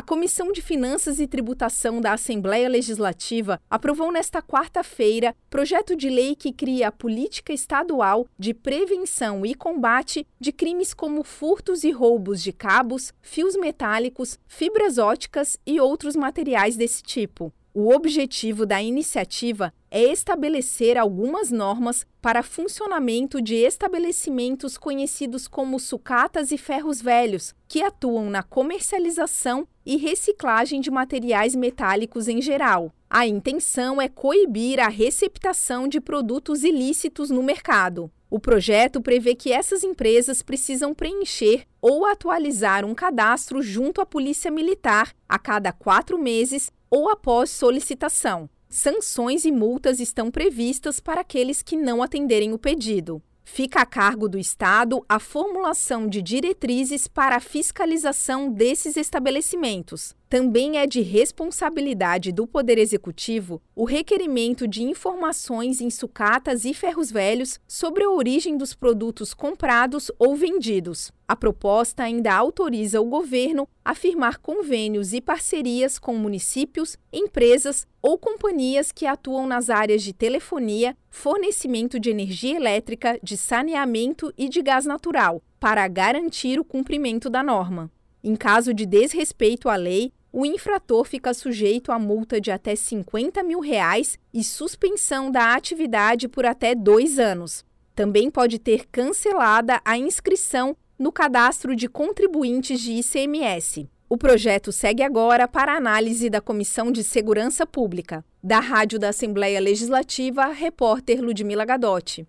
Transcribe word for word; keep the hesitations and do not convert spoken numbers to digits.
Comissão de Finanças e Tributação da Assembleia Legislativa aprovou nesta quarta-feira projeto de lei que cria a Política Estadual de Prevenção e Combate de crimes como furtos e roubos de cabos, fios metálicos, fibras óticas e outros materiais desse tipo. O objetivo da iniciativa é estabelecer algumas normas para funcionamento de estabelecimentos conhecidos como sucatas e ferros velhos, que atuam na comercialização e reciclagem de materiais metálicos em geral. A intenção é coibir a receptação de produtos ilícitos no mercado. O projeto prevê que essas empresas precisam preencher ou atualizar um cadastro junto à Polícia Militar a cada quatro meses ou após solicitação. Sanções e multas estão previstas para aqueles que não atenderem o pedido. Fica a cargo do Estado a formulação de diretrizes para a fiscalização desses estabelecimentos. Também é de responsabilidade do Poder Executivo o requerimento de informações em sucatas e ferros velhos sobre a origem dos produtos comprados ou vendidos. A proposta ainda autoriza o governo a firmar convênios e parcerias com municípios, empresas ou companhias que atuam nas áreas de telefonia, fornecimento de energia elétrica, de saneamento e de gás natural, para garantir o cumprimento da norma. Em caso de desrespeito à lei, o infrator fica sujeito a multa de até cinquenta mil reais e suspensão da atividade por até dois anos. Também pode ter cancelada a inscrição no cadastro de contribuintes de I C M S. O projeto segue agora para análise da Comissão de Segurança Pública. Da Rádio da Assembleia Legislativa, repórter Ludmila Gadotti.